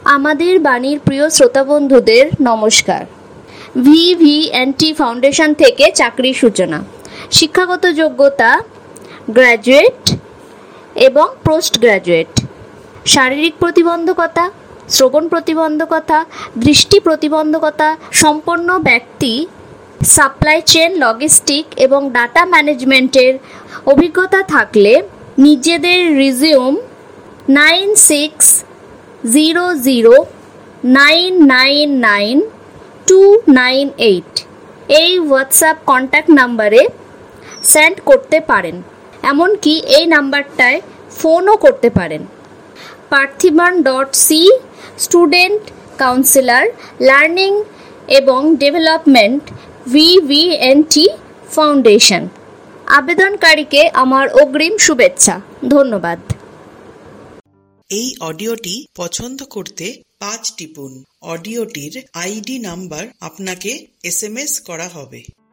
আমাদের বাণীর প্রিয় শ্রোতা বন্ধুদের নমস্কার। VVNT ফাউন্ডেশন থেকে চাকরির সূচনা। শিক্ষাগত যোগ্যতা গ্র্যাজুয়েট এবং পোস্ট গ্র্যাজুয়েট। শারীরিক প্রতিবন্ধকতা, শ্রবণ প্রতিবন্ধকতা, দৃষ্টি প্রতিবন্ধকতা সম্পন্ন ব্যক্তি সাপ্লাই চেন, লজিস্টিক এবং ডাটা ম্যানেজমেন্টের অভিজ্ঞতা থাকলে নিজেদের রিজিউম 9600999298 এই হোয়াটসঅ্যাপ কন্ট্যাক্ট নাম্বারে সেন্ড করতে পারেন। এমনকি এই নাম্বারটায় ফোনও করতে পারেন। parthiban.c স্টুডেন্ট কাউন্সিলর লার্নিং এবং ডেভেলপমেন্ট VVNT ফাউন্ডেশন। আবেদনকারীকে আমার অগ্রিম শুভেচ্ছা। ধন্যবাদ। এই অডিওটি পছন্দ করতে 5 টিপুন। অডিওটির ID নাম্বার আপনাকে SMS করা হবে।